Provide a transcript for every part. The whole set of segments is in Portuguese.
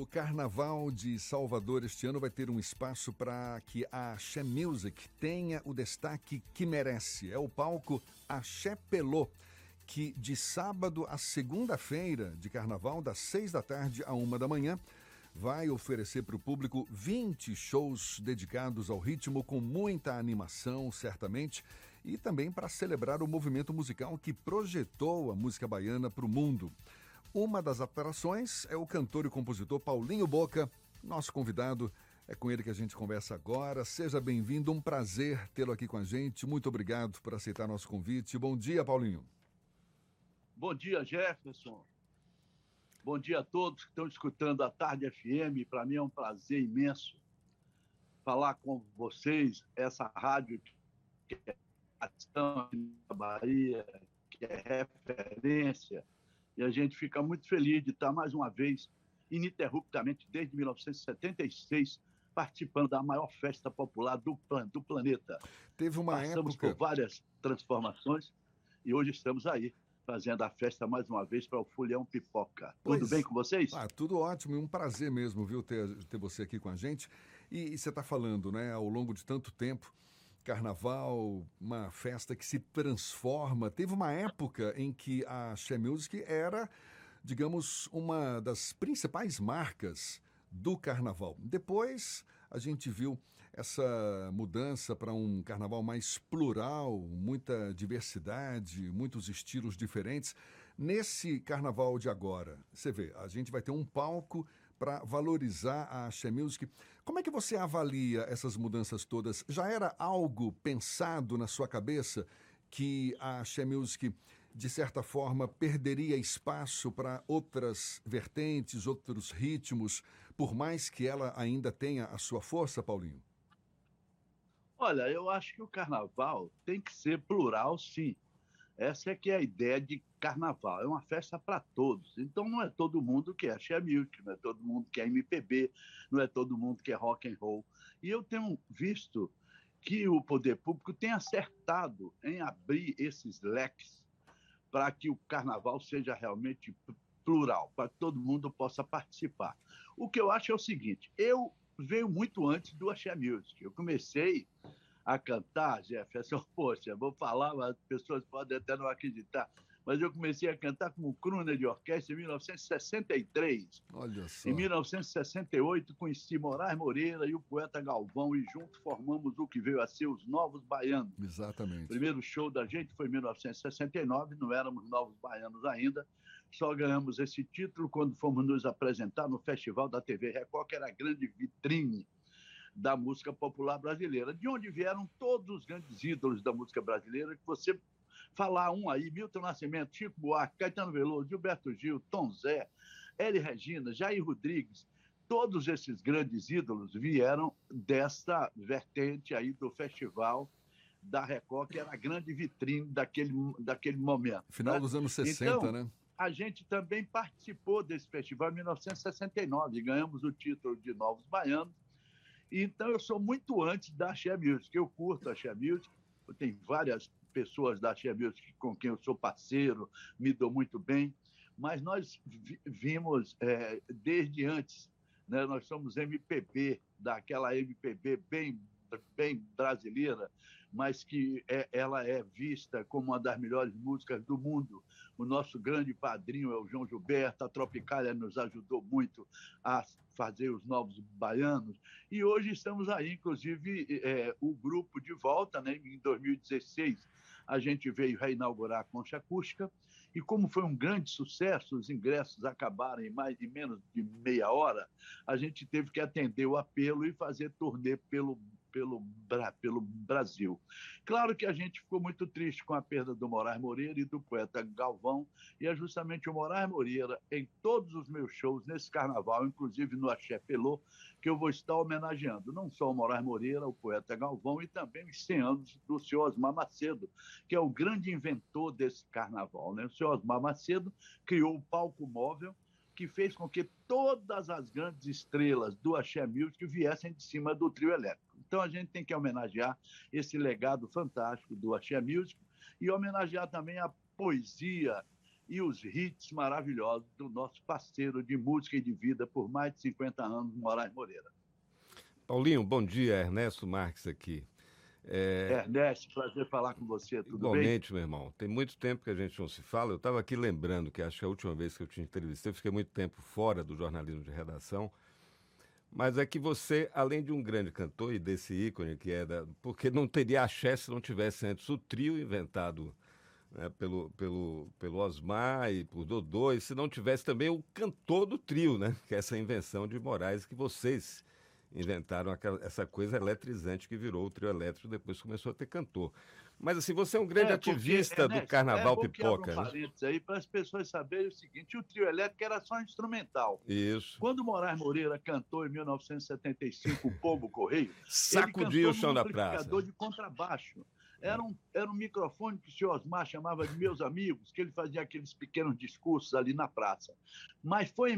Carnaval de Salvador este ano vai ter um espaço para que a Axé Music tenha o destaque que merece. É o palco Axé Pelô, que de sábado a segunda-feira de Carnaval, das 6 da tarde à 1 da manhã, vai oferecer para o público 20 shows dedicados ao ritmo, com muita animação, certamente, e também para celebrar o movimento musical que projetou a música baiana para o mundo. Uma das atrações é o cantor e compositor Paulinho Boca, nosso convidado. É com ele que a gente conversa agora. Seja bem-vindo, um prazer tê-lo aqui com a gente. Muito obrigado por aceitar nosso convite. Bom dia, Paulinho. Bom dia, Jefferson. Bom dia a todos que estão escutando a Tarde FM. Para mim é um prazer imenso falar com vocês, essa rádio que é a Bahia, que é referência. E a gente fica muito feliz de estar mais uma vez, ininterruptamente, desde 1976, participando da maior festa popular do planeta. Teve uma Passamos época... por várias transformações e hoje estamos aí, fazendo a festa mais uma vez para o Folião Pipoca. Tudo bem com vocês? Tudo ótimo, e um prazer mesmo, viu, ter você aqui com a gente. E você está falando, né, ao longo de tanto tempo, Carnaval, uma festa que se transforma. Teve uma época em que a Axé Music era, digamos, uma das principais marcas do Carnaval. Depois a gente viu essa mudança para um Carnaval mais plural, muita diversidade, muitos estilos diferentes. Nesse Carnaval de agora, você vê, a gente vai ter um palco para valorizar a Axé Music. Como é que você avalia essas mudanças todas? Já era algo pensado na sua cabeça que a Axé Music, de certa forma, perderia espaço para outras vertentes, outros ritmos, por mais que ela ainda tenha a sua força, Paulinho? Olha, eu acho que o Carnaval tem que ser plural, sim. Essa é que é a ideia de Carnaval, é uma festa para todos. Então não é todo mundo que é Axé Music, não é todo mundo que é MPB, não é todo mundo que é rock and roll. E eu tenho visto que o poder público tem acertado em abrir esses leques para que o Carnaval seja realmente plural, para que todo mundo possa participar. O que eu acho é o seguinte, eu venho muito antes do Axé Music. Eu comecei a cantar, Jefferson, poxa, vou falar, mas as pessoas podem até não acreditar, mas eu comecei a cantar como crooner de orquestra em 1963. Olha só. Em 1968, conheci Moraes Moreira e o poeta Galvão, e juntos formamos o que veio a ser os Novos Baianos. Exatamente. O primeiro show da gente foi em 1969, não éramos Novos Baianos ainda, só ganhamos esse título quando fomos nos apresentar no Festival da TV Record, que era a grande vitrine da música popular brasileira, de onde vieram todos os grandes ídolos da música brasileira, que você falar um aí, Milton Nascimento, Chico Buarque, Caetano Veloso, Gilberto Gil, Tom Zé, Elis Regina, Jair Rodrigues, todos esses grandes ídolos vieram desta vertente aí do festival da Record, que era a grande vitrine daquele momento. Final dos anos 60, então, né? A gente também participou desse festival em 1969 e ganhamos o título de Novos Baianos. Então, eu sou muito antes da Axé Music. Eu curto a Axé Music. Eu tenho várias pessoas da Axé Music com quem eu sou parceiro, me dou muito bem. Mas nós vimos desde antes, né? Nós somos MPB, daquela MPB bem brasileira, mas que ela é vista como uma das melhores músicas do mundo. O nosso grande padrinho é o João Gilberto, a Tropicália nos ajudou muito a fazer os Novos Baianos, e hoje estamos aí, inclusive, o grupo de volta, né? Em 2016, a gente veio reinaugurar a Concha Acústica, e como foi um grande sucesso, os ingressos acabaram em menos de meia hora, a gente teve que atender o apelo e fazer turnê pelo Brasil. Claro que a gente ficou muito triste com a perda do Moraes Moreira e do poeta Galvão, e é justamente o Moraes Moreira, em todos os meus shows nesse Carnaval, inclusive no Axé Pelô, que eu vou estar homenageando não só o Moraes Moreira, o poeta Galvão, e também os 100 anos do senhor Osmar Macedo, que é o grande inventor desse Carnaval, né? O senhor Osmar Macedo criou o palco móvel, que fez com que todas as grandes estrelas do Axé Music viessem de cima do trio elétrico. Então a gente tem que homenagear esse legado fantástico do Axé Music e homenagear também a poesia e os hits maravilhosos do nosso parceiro de música e de vida por mais de 50 anos, Moraes Moreira. Paulinho, bom dia, Ernesto Marques aqui. Ernesto, prazer falar com você, tudo igualmente, meu irmão. Tem muito tempo que a gente não se fala. Eu estava aqui lembrando que acho que a última vez que eu te entrevistei, eu fiquei muito tempo fora do jornalismo de redação, mas é que você, além de um grande cantor e desse ícone que é porque não teria axé se não tivesse antes o trio inventado, né, pelo Osmar e por Dodô, e se não tivesse também o cantor do trio, né, que é essa invenção de Moraes que vocês inventaram, essa coisa eletrizante que virou o trio elétrico, depois começou a ter cantor. Mas assim, você é um grande ativista do Carnaval Pipoca, né? Parênteses aí para as pessoas saberem o seguinte: o trio elétrico era só instrumental. Isso. Quando Moraes Moreira cantou em 1975 o Pombo Correio, sacudiu o chão da praça. Amplificador de contrabaixo. Era um microfone que o senhor Osmar chamava de Meus Amigos, que ele fazia aqueles pequenos discursos ali na praça. Mas foi em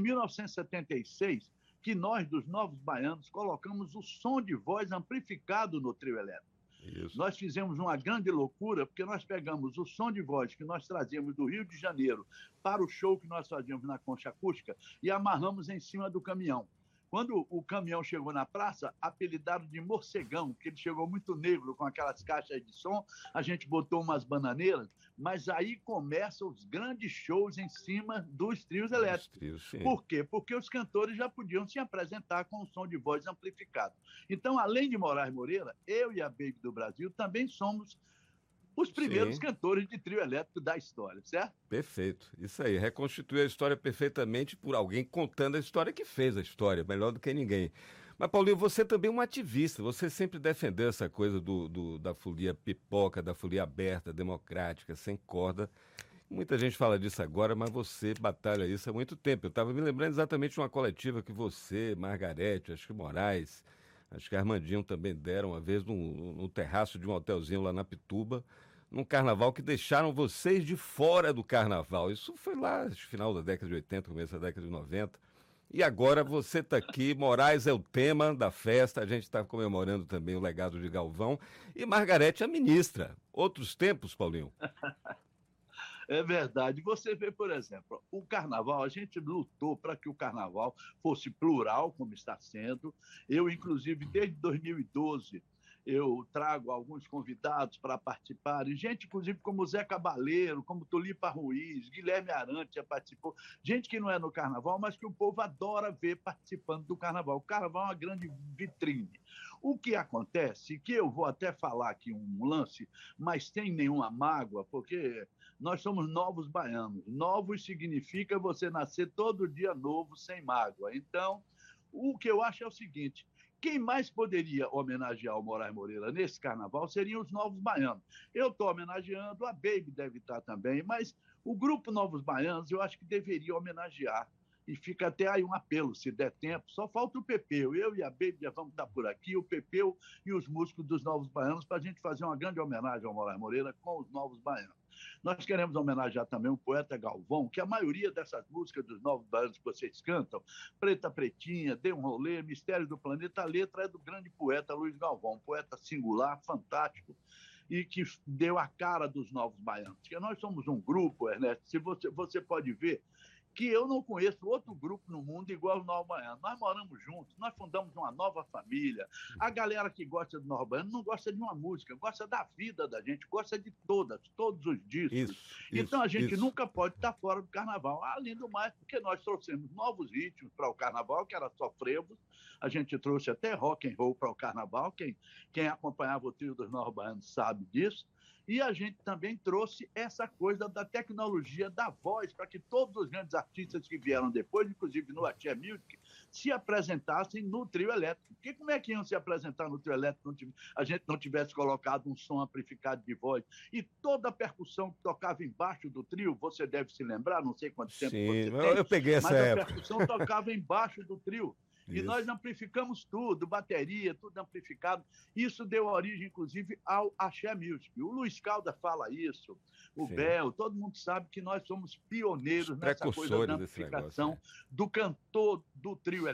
1976 que nós, dos Novos Baianos, colocamos o som de voz amplificado no trio elétrico. Isso. Nós fizemos uma grande loucura, porque nós pegamos o som de voz que nós trazíamos do Rio de Janeiro para o show que nós fazíamos na Concha Acústica e amarramos em cima do caminhão. Quando o caminhão chegou na praça, apelidaram de Morcegão, porque ele chegou muito negro com aquelas caixas de som, a gente botou umas bananeiras, mas aí começam os grandes shows em cima dos trios elétricos. Por quê? Porque os cantores já podiam se apresentar com o som de voz amplificado. Então, além de Moraes Moreira, eu e a Baby do Brasil também somos os primeiros cantores de trio elétrico da história, certo? Perfeito. Isso aí, reconstituir a história perfeitamente por alguém contando a história que fez a história, melhor do que ninguém. Mas, Paulinho, você também é um ativista, você sempre defendeu essa coisa da folia pipoca, da folia aberta, democrática, sem corda. Muita gente fala disso agora, mas você batalha isso há muito tempo. Eu estava me lembrando exatamente de uma coletiva que você, Margarete, acho que Moraes, acho que Armandinho também deram uma vez no terraço de um hotelzinho lá na Pituba, num carnaval que deixaram vocês de fora do carnaval. Isso foi lá no final da década de 80, começo da década de 90. E agora você está aqui, Moraes é o tema da festa, a gente está comemorando também o legado de Galvão, e Margarete a ministra. Outros tempos, Paulinho? É verdade. Você vê, por exemplo, o carnaval, a gente lutou para que o carnaval fosse plural, como está sendo. Eu, inclusive, desde 2012, eu trago alguns convidados para participarem, gente, inclusive, como Zé Cabaleiro, como Tulipa Ruiz, Guilherme Arantes já participou, gente que não é no carnaval, mas que o povo adora ver participando do carnaval. O carnaval é uma grande vitrine. O que acontece, que eu vou até falar aqui um lance, mas sem nenhuma mágoa, porque nós somos novos baianos. Novos significa você nascer todo dia novo, sem mágoa. Então, o que eu acho é o seguinte: quem mais poderia homenagear o Moraes Moreira nesse carnaval seriam os Novos Baianos. Eu estou homenageando, a Baby deve estar também, mas o grupo Novos Baianos eu acho que deveria homenagear. E fica até aí um apelo, se der tempo. Só falta o Pepeu. Eu e a Baby já vamos estar por aqui, o Pepeu e os músicos dos Novos Baianos, para a gente fazer uma grande homenagem ao Moraes Moreira com os Novos Baianos. Nós queremos homenagear também o poeta Galvão, que a maioria dessas músicas dos Novos Baianos que vocês cantam, Preta Pretinha, Dê um Rolê, Mistério do Planeta, a letra é do grande poeta Luiz Galvão, um poeta singular, fantástico, e que deu a cara dos Novos Baianos. Porque nós somos um grupo, Ernesto, se você pode ver, que eu não conheço outro grupo no mundo igual o Novo Baiano. Nós moramos juntos, nós fundamos uma nova família. A galera que gosta do Novo Baiano não gosta de uma música, gosta da vida da gente, gosta de todos os discos. Então a gente nunca pode estar fora do carnaval. Além do mais, porque nós trouxemos novos ritmos para o carnaval, que era só frevos. A gente trouxe até rock and roll para o carnaval. Quem acompanhava o trio dos Novos Baianos sabe disso. E a gente também trouxe essa coisa da tecnologia da voz para que todos os grandes artistas que vieram depois, inclusive no Axé Music, se apresentassem no trio elétrico. Porque como é que iam se apresentar no trio elétrico se a gente não tivesse colocado um som amplificado de voz? E toda a percussão que tocava embaixo do trio, você deve se lembrar, não sei quanto tempo você tem, eu peguei essa época. Mas a percussão tocava embaixo do trio. E nós amplificamos tudo, bateria, tudo amplificado. Isso deu origem, inclusive, ao Axé Music. O Luiz Caldas fala isso, o Bel, todo mundo sabe que nós somos pioneiros nessa coisa da amplificação do cantor do trio elétrico.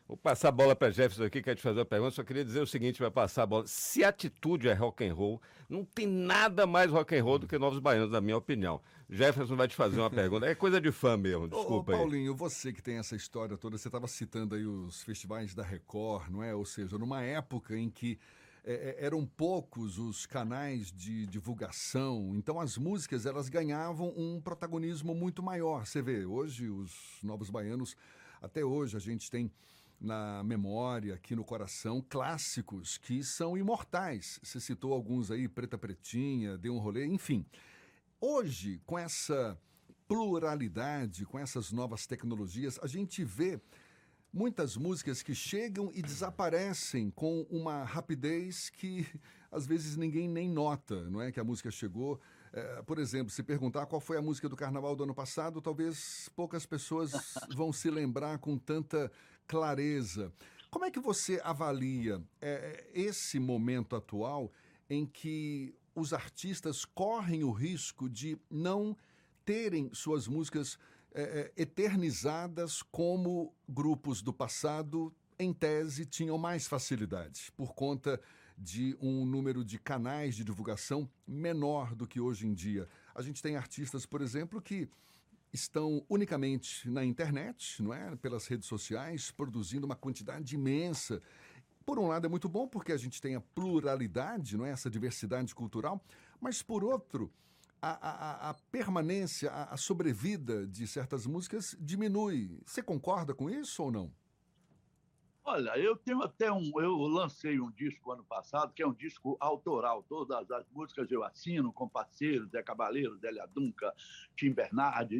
Vou passar a bola para Jefferson aqui, quer te fazer uma pergunta. Só queria dizer o seguinte, vai passar a bola. Se atitude é rock and roll, não tem nada mais rock and roll do que Novos Baianos, na minha opinião. Jefferson vai te fazer uma pergunta. É coisa de fã mesmo, desculpa aí. Paulinho, você que tem essa história toda, você estava citando aí os festivais da Record, não é? Ou seja, numa época em que eram poucos os canais de divulgação, então as músicas elas ganhavam um protagonismo muito maior. Você vê, hoje os Novos Baianos, até hoje a gente tem na memória, aqui no coração, clássicos que são imortais. Você citou alguns aí, Preta Pretinha, Deu um Rolê, enfim. Hoje, com essa pluralidade, com essas novas tecnologias, a gente vê muitas músicas que chegam e desaparecem com uma rapidez que às vezes ninguém nem nota, não é? Que a música chegou. Por exemplo, se perguntar qual foi a música do Carnaval do ano passado, talvez poucas pessoas vão se lembrar com tanta clareza. Como é que você avalia esse momento atual em que os artistas correm o risco de não terem suas músicas eternizadas como grupos do passado, em tese, tinham mais facilidade, por conta de um número de canais de divulgação menor do que hoje em dia? A gente tem artistas, por exemplo, que estão unicamente na internet, não é? Pelas redes sociais, produzindo uma quantidade imensa. Por um lado é muito bom porque a gente tem a pluralidade, não é? Essa diversidade cultural, mas por outro, a permanência, a sobrevida de certas músicas diminui. Você concorda com isso ou não? Olha, eu tenho até eu lancei um disco ano passado, que é um disco autoral. Todas as músicas eu assino com parceiros, Zé Cabaleiro, Zélia Dunca, Tim Bernardi,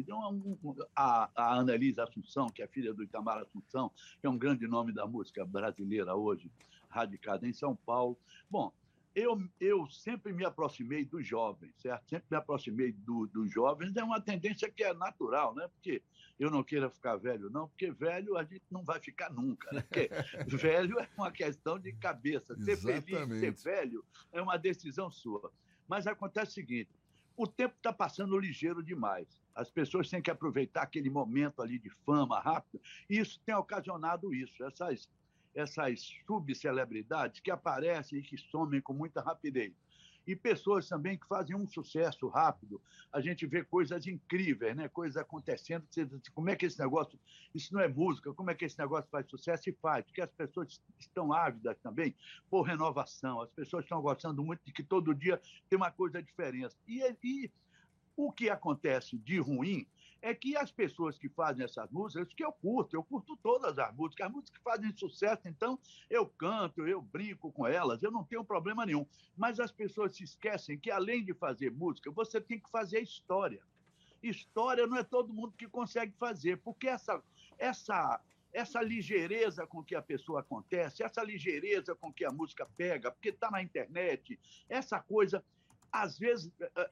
a Annelise Assunção, que é filha do Itamar Assunção, que é um grande nome da música brasileira hoje, radicada em São Paulo. Bom, eu sempre me aproximei dos jovens, certo? Sempre me aproximei dos jovens. É uma tendência que é natural, né? Porque eu não queira ficar velho, não, porque velho a gente não vai ficar nunca, né? Porque velho é uma questão de cabeça. Ser feliz, ser velho, é uma decisão sua. Mas acontece o seguinte, o tempo está passando ligeiro demais. As pessoas têm que aproveitar aquele momento ali de fama rápida, e isso tem ocasionado isso, essas subcelebridades que aparecem e que somem com muita rapidez. E pessoas também que fazem um sucesso rápido. A gente vê coisas incríveis, né? Coisas acontecendo. Como é que esse negócio... Isso não é música. Como é que esse negócio faz sucesso? E faz. Porque as pessoas estão ávidas também por renovação. As pessoas estão gostando muito de que todo dia tem uma coisa diferente. E o que acontece de ruim é que as pessoas que fazem essas músicas, que eu curto todas as músicas que fazem sucesso, então eu canto, eu brinco com elas, eu não tenho problema nenhum. Mas as pessoas se esquecem que, além de fazer música, você tem que fazer história. História não é todo mundo que consegue fazer, porque essa ligeireza com que a pessoa acontece, essa ligeireza com que a música pega, porque está na internet, essa coisa... Às vezes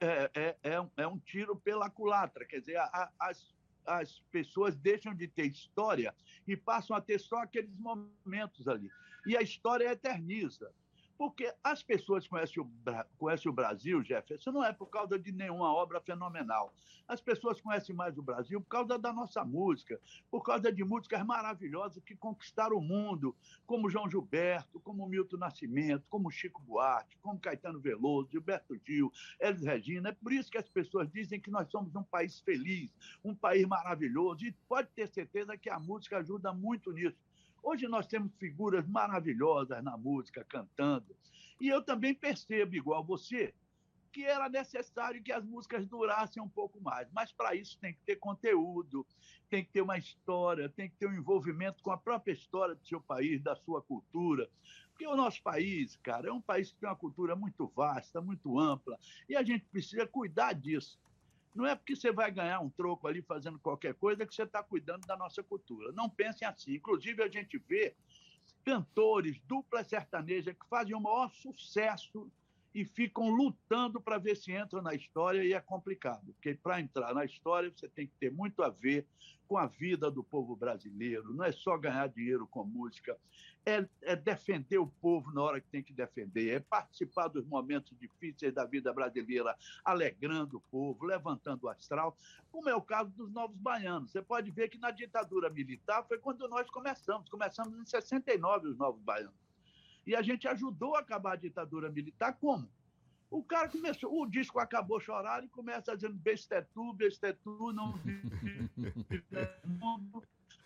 é um tiro pela culatra, quer dizer, as pessoas deixam de ter história e passam a ter só aqueles momentos ali. E a história eterniza. Porque as pessoas conhecem o Brasil, Jefferson, não é por causa de nenhuma obra fenomenal. As pessoas conhecem mais o Brasil por causa da nossa música, por causa de músicas maravilhosas que conquistaram o mundo, como João Gilberto, como Milton Nascimento, como Chico Buarque, como Caetano Veloso, Gilberto Gil, Elis Regina. É por isso que as pessoas dizem que nós somos um país feliz, um país maravilhoso, e pode ter certeza que a música ajuda muito nisso. Hoje nós temos figuras maravilhosas na música, cantando. E eu também percebo, igual você, que era necessário que as músicas durassem um pouco mais. Mas, para isso, tem que ter conteúdo, tem que ter uma história, tem que ter um envolvimento com a própria história do seu país, da sua cultura. Porque o nosso país, cara, é um país que tem uma cultura muito vasta, muito ampla, e a gente precisa cuidar disso. Não é porque você vai ganhar um troco ali fazendo qualquer coisa que você está cuidando da nossa cultura. Não pensem assim. Inclusive, a gente vê cantores, dupla sertaneja, que fazem o maior sucesso e ficam lutando para ver se entram na história, e é complicado, porque para entrar na história você tem que ter muito a ver com a vida do povo brasileiro, não é só ganhar dinheiro com música, é defender o povo na hora que tem que defender, é participar dos momentos difíceis da vida brasileira, alegrando o povo, levantando o astral, como é o caso dos Novos Baianos. Você pode ver que na ditadura militar foi quando nós começamos em 69 os Novos Baianos. E a gente ajudou a acabar a ditadura militar como? O cara começou, o disco Acabou Chorar e começa dizendo besta é tu, não vive no mundo,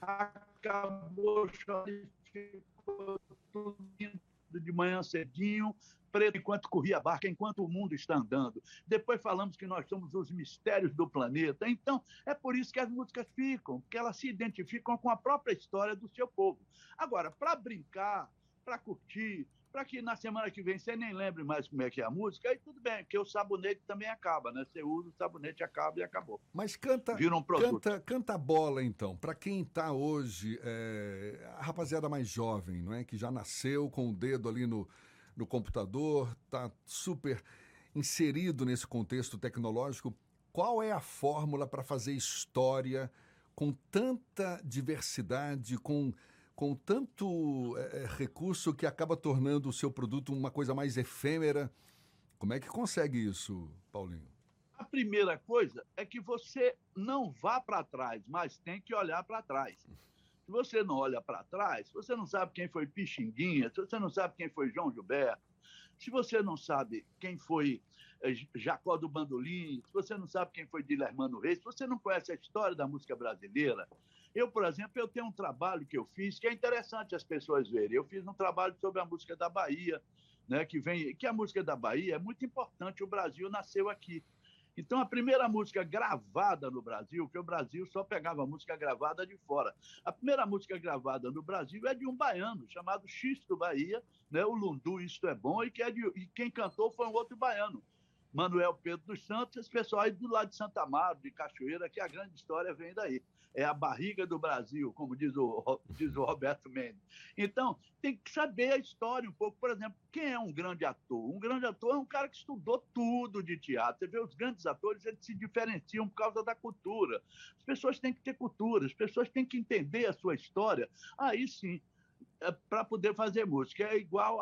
acabou chorar, ficou tudo de manhã cedinho, preto enquanto corria a barca, enquanto o mundo está andando. Depois falamos que nós somos os mistérios do planeta. Então, é por isso que as músicas ficam, porque elas se identificam com a própria história do seu povo. Agora, para brincar, para curtir, para que na semana que vem você nem lembre mais como é que é a música, aí tudo bem, porque o sabonete também acaba, né? Você usa, o sabonete acaba e acabou. Mas canta, vira um produto. Canta a bola, então, para quem está hoje, a rapaziada mais jovem, não é? Que já nasceu com o dedo ali no computador, está super inserido nesse contexto tecnológico. Qual é a fórmula para fazer história com tanta diversidade, com tanto recurso que acaba tornando o seu produto uma coisa mais efêmera? Como é que consegue isso, Paulinho? A primeira coisa é que você não vá para trás, mas tem que olhar para trás. Se você não olha para trás, se você não sabe quem foi Pixinguinha, se você não sabe quem foi João Gilberto, se você não sabe quem foi Jacó do Bandolim, se você não sabe quem foi Dilermano Reis, se você não conhece a história da música brasileira. Eu, por exemplo, eu tenho um trabalho que eu fiz que é interessante as pessoas verem. Eu fiz um trabalho sobre a música da Bahia, né, que a música da Bahia é muito importante, o Brasil nasceu aqui. Então, a primeira música gravada no Brasil, que o Brasil só pegava música gravada de fora. A primeira música gravada no Brasil é de um baiano, chamado Xisto Bahia, né, o Lundu Isto é Bom, e quem cantou foi um outro baiano, Manuel Pedro dos Santos, esse pessoal aí do lado de Santa Amaro, de Cachoeira, que a grande história vem daí. É a barriga do Brasil, como diz o Roberto Mendes. Então, tem que saber a história um pouco. Por exemplo, quem é um grande ator? Um grande ator é um cara que estudou tudo de teatro. Você vê, os grandes atores, eles se diferenciam por causa da cultura. As pessoas têm que ter cultura, as pessoas têm que entender a sua história. Aí sim, para poder fazer música. É igual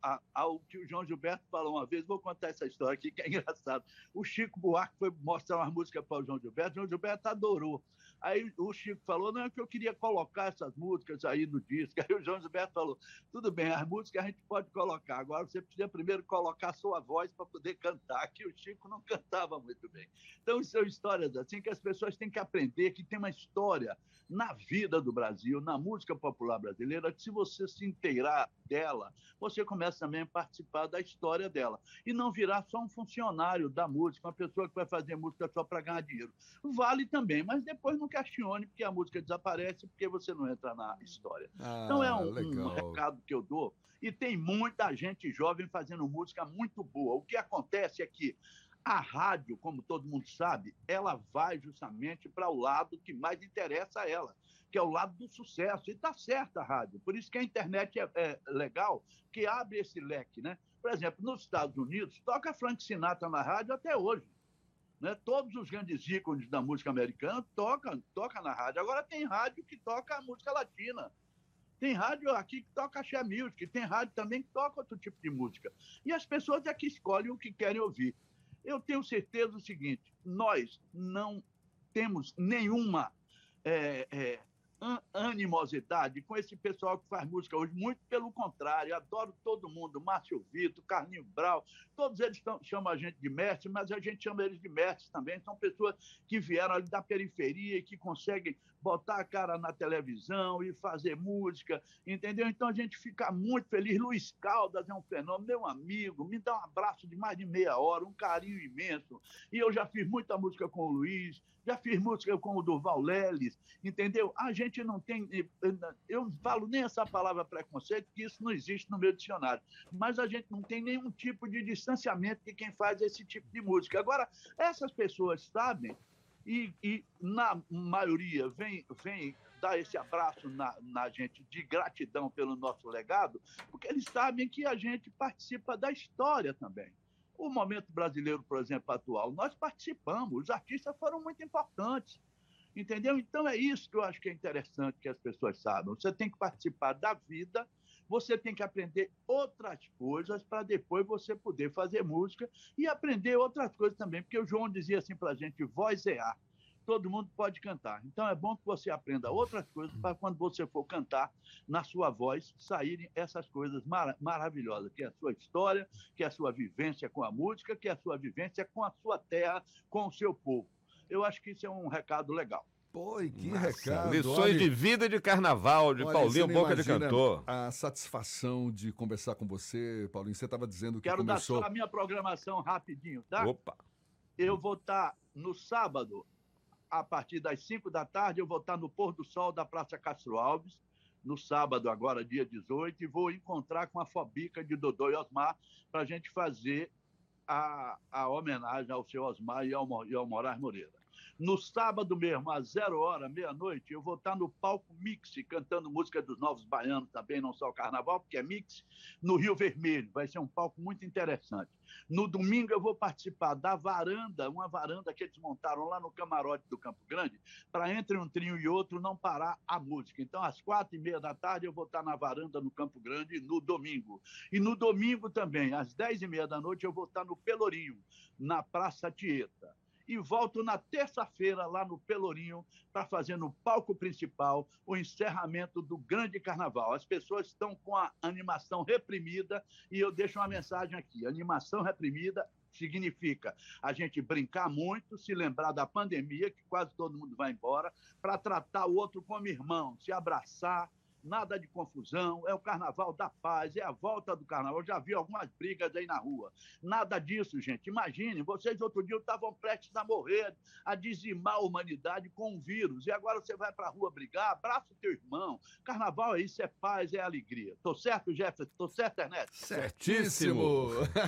ao que o João Gilberto falou uma vez. Vou contar essa história aqui, que é engraçado. O Chico Buarque foi mostrar uma música para o João Gilberto adorou. Aí o Chico falou, não, é que eu queria colocar essas músicas aí no disco. Aí o João Gilberto falou, tudo bem, as músicas a gente pode colocar, agora você precisa primeiro colocar a sua voz para poder cantar, que o Chico não cantava muito bem. Então, são histórias assim que as pessoas têm que aprender, que tem uma história na vida do Brasil, na música popular brasileira, que se você se inteirar dela, você começa também a participar da história dela. E não virar só um funcionário da música, uma pessoa que vai fazer música só para ganhar dinheiro. Vale também, mas depois não questione, porque a música desaparece, porque você não entra na história. Então é um recado que eu dou. E tem muita gente jovem fazendo música muito boa. O que acontece é que a rádio, como todo mundo sabe, ela vai justamente para o lado que mais interessa a ela, que é o lado do sucesso. E está certa a rádio. Por isso que a internet é legal, que abre esse leque, né? Por exemplo, nos Estados Unidos, toca Frank Sinatra na rádio até hoje. Né? Todos os grandes ícones da música americana tocam na rádio. Agora tem rádio que toca a música latina. Tem rádio aqui que toca axé music, tem rádio também que toca outro tipo de música. E as pessoas é que escolhem o que querem ouvir. Eu tenho certeza do seguinte, nós não temos nenhuma animosidade com esse pessoal que faz música hoje, muito pelo contrário, adoro todo mundo, Márcio Vitor, Carlinhos Brau, todos eles chamam a gente de mestre, mas a gente chama eles de mestres também, são pessoas que vieram ali da periferia e que conseguem botar a cara na televisão e fazer música, entendeu? Então a gente fica muito feliz. Luiz Caldas é um fenômeno, meu amigo, me dá um abraço de mais de meia hora, um carinho imenso, e eu já fiz muita música com o Luiz, já fiz música com o Durval Leles, entendeu? A gente não tem, eu não falo nem essa palavra preconceito, que isso não existe no meu dicionário, mas a gente não tem nenhum tipo de distanciamento de quem faz esse tipo de música. Agora, essas pessoas sabem, e na maioria vem dar esse abraço na gente de gratidão pelo nosso legado, porque eles sabem que a gente participa da história também. O momento brasileiro, por exemplo, atual, nós participamos, os artistas foram muito importantes, entendeu? Então é isso que eu acho que é interessante que as pessoas saibam. Você tem que participar da vida, você tem que aprender outras coisas para depois você poder fazer música e aprender outras coisas também, porque o João dizia assim para a gente, voz é arte. Todo mundo pode cantar. Então é bom que você aprenda outras coisas para quando você for cantar, na sua voz, saírem essas coisas maravilhosas, que é a sua história, que é a sua vivência com a música, que é a sua vivência com a sua terra, com o seu povo. Eu acho que isso é um recado legal. Pô, e que recado. Lições olha, de vida e de carnaval, de olha, Paulinho você não Boca de imagina Cantor. a satisfação de conversar com você, Paulinho. Você estava dizendo que Quero começou... dar só a minha programação rapidinho, tá? Opa! Eu vou estar no sábado, a partir das 5 da tarde, eu vou estar no pôr do sol da Praça Castro Alves, no sábado, agora, dia 18, e vou encontrar com a Fobica de Dodô e Osmar para a gente fazer a homenagem ao seu Osmar e ao Moraes Moreira. No sábado mesmo, às 0h, meia-noite, eu vou estar no palco Mix, cantando música dos Novos Baianos também, não só o Carnaval, porque é Mix, no Rio Vermelho. Vai ser um palco muito interessante. No domingo eu vou participar da varanda, uma varanda que eles montaram lá no camarote do Campo Grande, para entre um trio e outro não parar a música. Então, às 4h30 da tarde, eu vou estar na varanda no Campo Grande no domingo. E no domingo também, às 10h30 da noite, eu vou estar no Pelourinho, na Praça Tieta. E volto na terça-feira lá no Pelourinho para fazer no palco principal o encerramento do grande carnaval. As pessoas estão com a animação reprimida e eu deixo uma mensagem aqui. Animação reprimida significa a gente brincar muito, se lembrar da pandemia, que quase todo mundo vai embora, para tratar o outro como irmão, se abraçar, nada de confusão, é o carnaval da paz, é a volta do carnaval. Eu já vi algumas brigas aí na rua. Nada disso, gente. Imaginem, vocês outro dia estavam prestes a morrer, a dizimar a humanidade com um vírus, e agora você vai para a rua brigar, abraça o teu irmão. Carnaval é isso, é paz, é alegria. Tô certo, Jefferson? Tô certo, Ernesto? Certíssimo!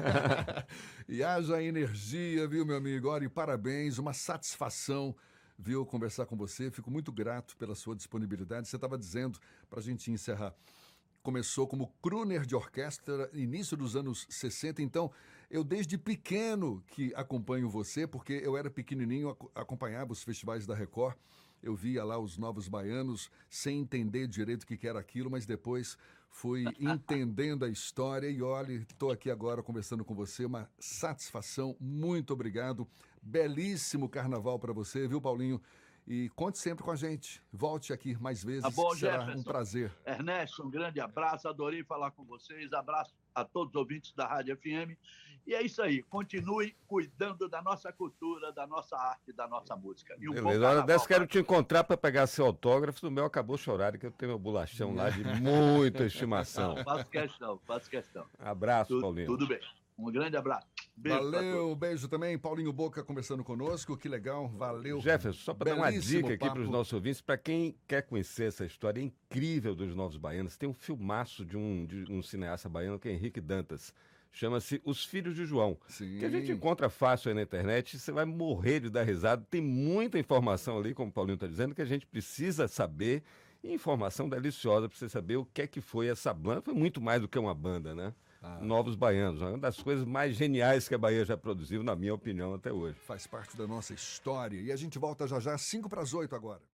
E haja energia, viu, meu amigo? Olha, e parabéns, uma satisfação, viu, conversar com você. Fico muito grato pela sua disponibilidade. Você estava dizendo, para a gente encerrar, começou como crooner de orquestra, início dos anos 60. Então, eu desde pequeno que acompanho você, porque eu era pequenininho, acompanhava os festivais da Record. Eu via lá os Novos Baianos sem entender direito o que era aquilo, mas depois fui entendendo a história e olha, estou aqui agora conversando com você, uma satisfação, muito obrigado. Belíssimo carnaval para você, viu, Paulinho? E conte sempre com a gente. Volte aqui mais vezes, tá bom, será Jefferson. Um prazer. Ernesto, um grande abraço, adorei falar com vocês, abraço a todos os ouvintes da Rádio FM. E é isso aí, continue cuidando da nossa cultura, da nossa arte, da nossa música. E beleza, hora dessa quero te encontrar para pegar seu autógrafo. O meu acabou chorar, que eu tenho meu bolachão lá de muita estimação. Não, faço questão. Abraço, Paulinho. Tudo bem. Um grande abraço. Beijo. Valeu, beijo também. Paulinho Boca conversando conosco, que legal, valeu. Jefferson, só para dar uma dica aqui para os papo. nossos ouvintes, para quem quer conhecer essa história incrível dos Novos Baianos, tem um filmaço de um cineasta baiano que é Henrique Dantas. Chama-se Os Filhos de João. Sim. Que a gente encontra fácil aí na internet, você vai morrer de dar risada. Tem muita informação ali, como o Paulinho está dizendo, que a gente precisa saber. E informação deliciosa para você saber o que é que foi essa banda. Foi muito mais do que uma banda, né? Novos Baianos, uma das coisas mais geniais que a Bahia já produziu, na minha opinião, até hoje. Faz parte da nossa história. E a gente volta já 5 para as 8 agora.